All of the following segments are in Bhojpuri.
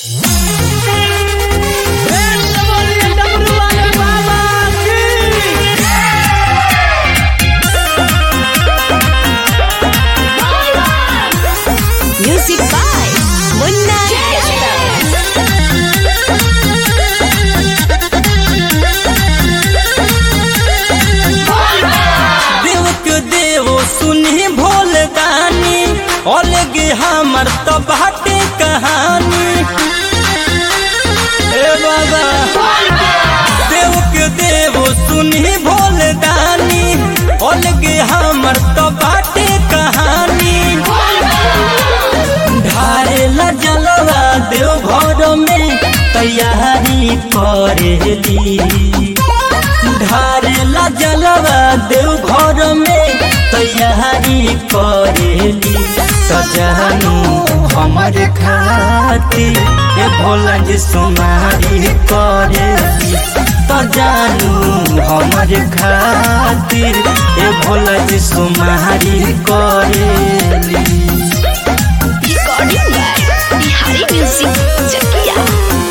Music by Munna देव के देव सुनी भोल दानी अलगे हमर तो बाटे कहानी। ए बाबा देव के देव सुनी भोल दानी अलगे हमर तो बाटे कहानी। ढारेला जलवा देव घर में तैयारी करेली। ढारेला जलवा देव घर में तैयारी करेली। सजनू हमर खातिर ए भोला जी सोनारी करेली। सजनू हमर खातिर ए भोला जी सोनारी करेली। Recording by Bihari Music Chakia।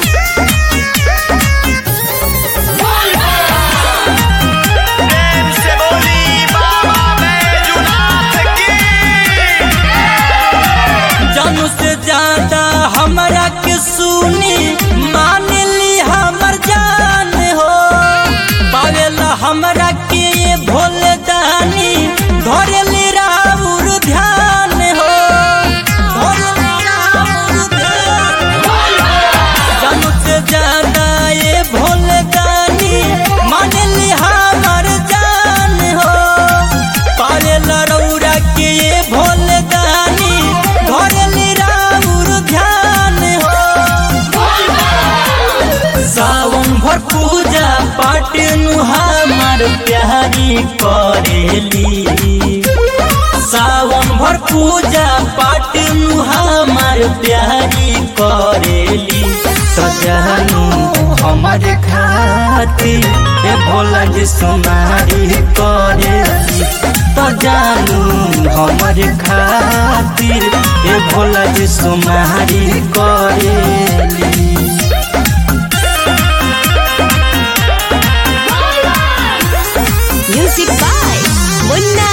जानू से ज्यादा हमरा के सुनी मान ली हमर जान हो। पावेला हमरा के ये भोले दानी धरेली राउर ध्यान हो। धरेली राउर ध्यान। जानू से ज्यादा ये भोले दानी मान ली हमर जान हो। पावेला रौरा के ये भोले दानी धरेली राउर ध्यान हो। सावन भर पूजा पाठ नु हमर प्यारी करेली। सावन भर पूजा पाठ नु हमर प्यारी करेली। सजनू हमर खातिर ए भोला जी सोनारी करेली। सजनू हमर खातिर ए भोला जी सोनारी करेली। Music by Munna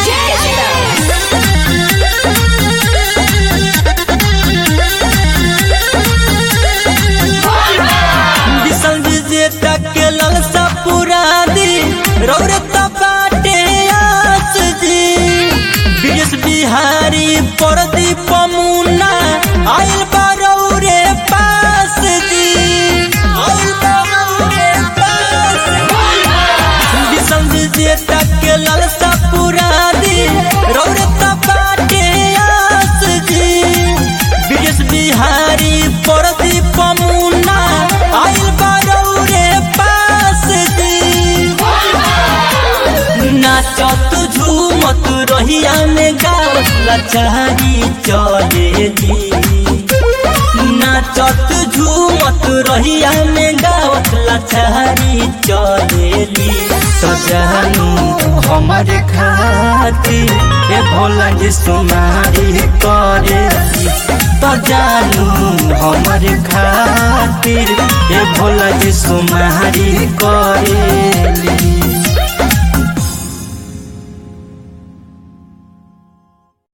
विशाल विजेता के ललसा पूरा दी रौरता बाटे आस जी। बीस बिहारी प्रदीप मुन्ना आइल बारौरे पास जी। आइल बारौरे पास। विशाल विजेता के ललसा पूरा दी रौरता बाटे आस जी। बीस बिहारी प्रदीप मुन्ना आइल बारौरे पास जी। नाचत झूमत रहिया में गावत लाचारी चलेली। नाचत झूमत रहिया में गावत लाचारी चलेली। सजनू हमर खातिर ए भोला जी सोनारी करेली। सजनू हमर खातिर ए भोला जी सोनारी करेली।